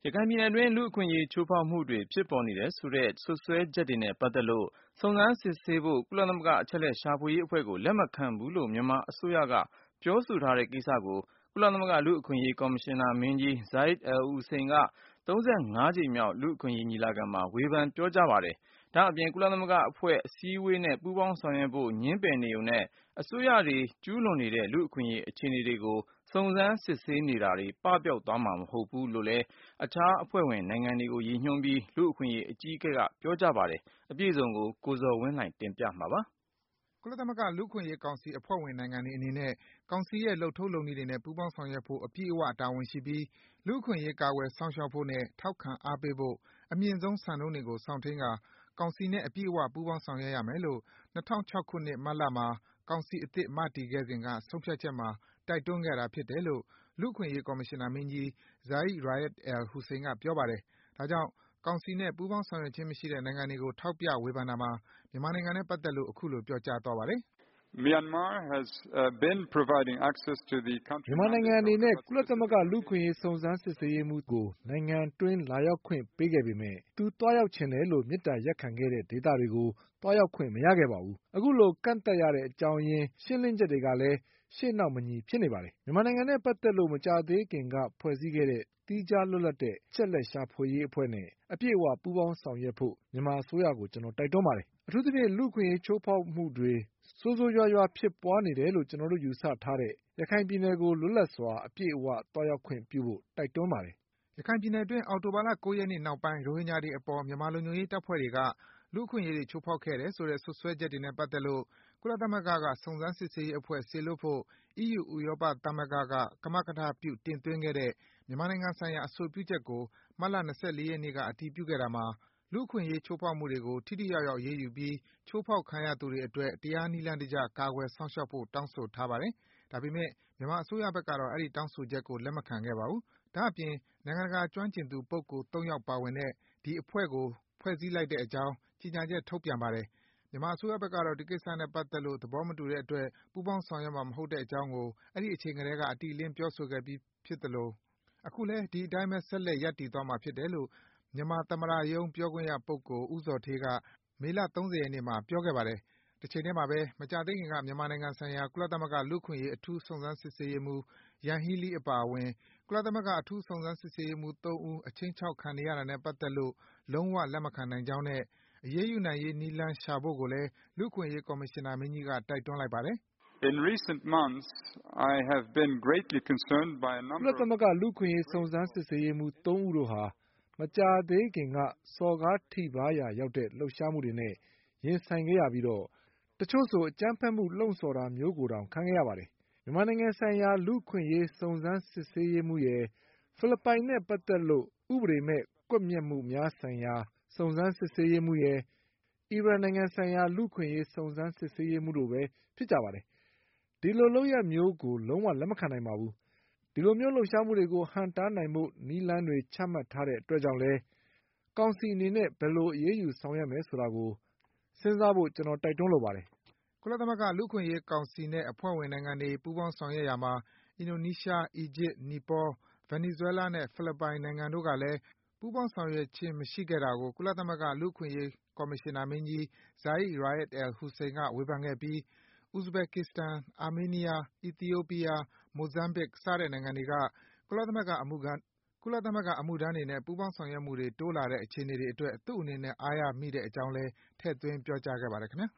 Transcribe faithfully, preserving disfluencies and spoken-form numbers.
ရခိုင်ပြည်နယ်တွင်း လူ့အခွင့်အရေးချိုးဖောက်မှုတွေဖြစ်ပေါ်နေတယ်ဆိုတဲ့ စွပ်စွဲချက်တွေနဲ့ပတ်သက်လို့ စုံစမ်းစစ်ဆေးဖို့ ကုလသမဂ္ဂအချက်အလက်ရှာဖွေရေးအဖွဲ့ကို လက်မခံဘူးလို့ မြန်မာအစိုးရက ပြောဆိုထားတဲ့ကိစ္စကို ကုလသမဂ္ဂလူ့အခွင့်အရေးကော်မရှင်နာမင်းကြီး Zeid Al Hussein က ၃၅ ကြိမ်မြောက် လူ့အခွင့်အရေးညီလာခံမှာ ဝေဖန်ပြောကြားပါတယ်။ ဒါ့အပြင် ကုလသမဂ္ဂအဖွဲ့အစည်းအဝေးနဲ့ ပူးပေါင်းဆောင်ရွက်ဖို့ ငြင်းပယ်နေရုံနဲ့ အစိုးရတွေကျူးလွန်နေတဲ့ လူ့အခွင့်အရေးအခြေအနေတွေကို စုံစမ်းစစ်ဆေးနေတာတွေ ပပျောက်သွားမှာမဟုတ်ဘူးလို့လည်း အခြားအဖွဲ့ဝင်နိုင်ငံတွေကို ရည်ညွှန်းပြီး လူ့အခွင့်အရေးအကြီးအကဲက ပြောကြားပါတယ်။ အပြည့်အစုံကို ကိုဇော်ဝင်းလှိုင်က တင်ပြပါမယ်။ ကုလသမဂ္ဂလူ့အခွင့်အရေးကောင်စီအဖွဲ့ဝင်နိုင်ငံတွေအနေနဲ့ ကောင်စီရဲ့ လုပ်ထုံးလုပ်နည်းတွေနဲ့ ပူးပေါင်းဆောင်ရွက်ဖို့ အပြည့်အဝ တာဝန်ရှိပြီး လူ့အခွင့်အရေး ကာကွယ်စောင့်ရှောက်ဖို့နဲ့ ထောက်ခံအားပေးဖို့ အမြင့်ဆုံးစံနှုန်းတွေကို စောင့်ထိန်းကာ ကောင်စီနဲ့ အပြည့်အဝ ပူးပေါင်းဆောင်ရွက်ရမယ်လို့ ၂၀၀၆ ခုနှစ်၊ မတ်လမှာ ကောင်စီအသစ် မတည်ခဲ့စဉ်က ဆုံးဖြတ်ချက်မှာ တိုက်တွန်းခဲ့တာဖြစ်တယ်လို့ လူ့အခွင့်အရေးကော်မရှင်နာမင်းကြီး Zeid Ra'ad Al Hussein က ပြောပါတယ်။ ဒါကြောင့် ကောင်စီနဲ့ ပူးပေါင်းဆောင်ရွက်ခြင်းမရှိတဲ့ နိုင်ငံတွေကို ထောက်ပြဝေဖန်တာမှာ မြန်မာနိုင်ငံနဲ့ပတ်သက်လို့ အခုလို ပြောကြားသွားပါတယ်။ မြန်မာနိုင်ငံအနေနဲ့ ကုလသမဂ္ဂလူ့အခွင့်အရေးစုံစမ်းစစ်ဆေးရေးမှူးကို နိုင်ငံတွင်း လာရောက်ခွင့်ပေးခဲ့ပေမယ့် သူသွားရောက်ချင်တယ်လို့ မေတ္တာရပ်ခံခဲ့တဲ့ဒေသတွေကို သွားရောက်ခွင့်မရခဲ့ပါဘူး။ အခုလို ကန့်သတ်ရတဲ့အကြောင်းရင်း ရှင်းလင်းချက်တွေကလည်း ရှေ့နောက်မညီဖြစ်နေပါတယ်။ မြန်မာနိုင်ငံနဲ့ပတ်သက်လို့ မကြာသေးခင်က ဖွဲ့စည်းခဲ့တဲ့ သီးခြားလွတ်လပ်တဲ့ အချက်အလက်ရှာဖွေရေးအဖွဲ့နဲ့ အပြည့်အဝ ပူးပေါင်းဆောင်ရွက်ဖို့ မြန်မာအစိုးရကို ကျနော် တိုက်တွန်းပါတယ်။ အထူးသဖြင့် လူ့အခွင့်အရေးချိုးဖောက်မှုတွေ ဆိုးဆိုးရွားရွားဖြစ်ပွားနေတယ်လို့ ကျနော်တို့ယူဆထားတဲ့ ရခိုင်ပြည်နယ်ကို လွတ်လပ်စွာ အပြည့်အဝ သွားရောက်ခွင့်ပြုဖို့ တိုက်တွန်းပါတယ်။ ရခိုင်ပြည်နယ်အတွင်း အောက်တိုဘာလ ၉ ရက်နေ့နောက်ပိုင်း ရိုဟင်ဂျာတွေအပေါ် မြန်မာလုံခြုံရေးတပ်ဖွဲ့တွေက လူ့အခွင့်အရေးတွေ ချိုးဖောက်ခဲ့တယ်ဆိုတဲ့ စွပ်စွဲချက်တွေနဲ့ပတ်သက်လို့ ကုလသမဂ္ဂက စုံစမ်းစစ်ဆေးရေးအဖွဲ့စေလွှတ်ဖို့ အီးယူ ဥရောပသမဂ္ဂက ကမကထပြု တင်သွင်းခဲ့တဲ့ မြန်မာနိုင်ငံဆိုင်ရာ အဆိုပြုချက်ကို မတ်လ ၂၄ ရက်နေ့က အတည်ပြုခဲ့တာမှာ လူ့အခွင့်အရေးချိုးဖောက်မှုတွေကို ထိထိရောက်ရောက် အရေးယူပြီး ချိုးဖောက်ခံရသူတွေအတွက် တရားနည်းလမ်းတကျ ကာကွယ်စောင့်ရှောက်ဖို့ တောင်းဆိုထားပါတယ်။ ဒါပေမယ့် မြန်မာအစိုးရဘက်ကတော့ အဲဒီ တောင်းဆိုချက်ကို လက်မခံခဲ့ပါဘူး။ ဒါ့အပြင် နိုင်ငံတကာကျွမ်းကျင်သူ ပုဂ္ဂိုလ် ၃ ယောက်ပါဝင်တဲ့ ဒီအဖွဲ့ကို ဖွဲ့စည်းလိုက်တဲ့အကြောင်း ကြေညာချက် ထုတ်ပြန်ပါတယ်။ မြန်မာအစိုးရဘက်ကတော့ ဒီကိစ္စနဲ့ပတ်သက်လို့ သဘောမတူတဲ့အတွက် ပူးပေါင်းဆောင်ရွက်မှာမဟုတ်တဲ့အကြောင်းကို အဲဒီအချိန်ကတည်းက အတိအလင်း ပြောဆိုခဲ့ပြီးဖြစ်သလို အခုလည်း ဒီအတိုင်းပဲ ဆက်လက် ရပ်တည်သွားမှာဖြစ်တယ်လို့ မြန်မာသမ္မတရုံး ပြောခွင့်ရပုဂ္ဂိုလ် ဦးဇော်ဌေးက မေလ ၃၀ ရက်နေ့မှာ ပြောခဲ့ပါတယ်။ တချိန်ထဲမှာပဲ မကြာသေးခင်က မြန်မာနိုင်ငံဆိုင်ရာ ကုလသမဂ္ဂလူ့အခွင့်အရေး အထူးစုံစမ်းစစ်ဆေးရေးမှူး Yanghee Lee အပါအဝင် ကုလသမဂ္ဂ အထူးစုံစမ်းစစ်ဆေးရေးမှူး ၃ ဦး ခြိမ်းခြောက်ခံနေရတာနဲ့ပတ်သက်လို့ လုံးဝ လက်မခံနိုင်ကြောင်းနဲ့ အရေးယူနိုင်ရေးနည်းလမ်းရှာဖို့ကိုလည်း လူ့အခွင့်အရေးကော်မရှင်နာမင်းကြီးက တိုက်တွန်းလိုက်ပါတယ်။ကုလသမဂ္ဂလူ့အခွင့်အရေးစုံစမ်းစစ်ဆေးရေးမှူး ၃ ဦးတို့ဟာ မကြာသေးခင်က စော်ကားထိပါးရာရောက်တဲ့ လှုပ်ရှားမှုတွေနဲ့ ရင်ဆိုင်ခဲ့ရပြီးတော့ တချို့ဆို အကြမ်းဖက်မှု လှုံ့ဆော်တာမျိုးကိုတောင် ခံခဲ့ရပါတယ်။ မြန်မာနိုင်ငံဆိုင်ရာ လူ့အခွင့်အရေးစုံစမ်းစစ်ဆေးရေးမှူးရယ်၊ ဖိလစ်ပိုင်နဲ့ပတ်သက်လို့ ဥပဒေမဲ့ ကွပ်မျက်မှုများဆိုင်ရာ စုံစမ်းစစ်ဆေးရေးမှူးရယ်၊ အီရန်နိုင်ငံဆိုင်ရာ လူ့အခွင့်အရေးစုံစမ်းစစ်ဆေးရေးမှူးတို့ပဲ ဖြစ်ကြပါတယ်။ ဒီလိုလုပ်ရပ်မျိုးကို လုံးဝ လက်မခံနိုင်ပါဘူး။ ဒီလိုမျိုးလှုပ်ရှားမှုတွေကို ဟန့်တားနိုင်ဖို့ နည်းလမ်းတွေ ချမှတ်ထားတဲ့အတွက်ကြောင့်လည်း ကောင်စီအနေနဲ့ ဘယ်လို အရေးယူဆောင်ရွက်မယ်ဆိုတာကို စဉ်းစားဖို့ ကျနော် တိုက်တွန်းလိုပါတယ်။ ကုလသမဂ္ဂလူ့အခွင့်အရေးကောင်စီနဲ့ အဖွဲ့ဝင်နိုင်ငံတွေ ပူးပေါင်းဆောင်ရွက်ရာမှာ အင်ဒိုနီးရှား၊ အီဂျစ်၊ နီပေါ၊ ဗင်နီဇွဲလားနဲ့ ဖိလစ်ပိုင်နိုင်ငံတို့ကလည်း ပူးပေါင်းဆောင်ရွက်ခြင်းမရှိခဲ့တာကို ကုလသမဂ္ဂလူ့အခွင့်အရေးကော်မရှင်နာမင်းကြီး Zeid Ra'ad Al Hussein က ဝေဖန်ခဲ့ပြီး Uzbekistan ၊ အာမေးနီးယား၊ အီသီယိုးပီးယား၊ မိုဇမ်ဘစ် စတဲ့နိုင်ငံတွေက ကုလသမဂ္ဂအမှုထမ်းတွေနဲ့ ပူးပေါင်းဆောင်ရွက်မှုတွေ တိုးလာတဲ့အခြေအနေတွေအတွက် သူ့အနေနဲ့ အားရမိတဲ့အကြောင်းလည်း ထည့်သွင်း ပြောကြားခဲ့ပါတယ် ခင်ဗျာ